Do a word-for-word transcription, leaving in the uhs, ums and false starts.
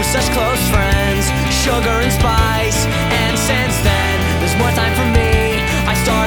such close friends, sugar and spice. And since then, there's more time for me. I started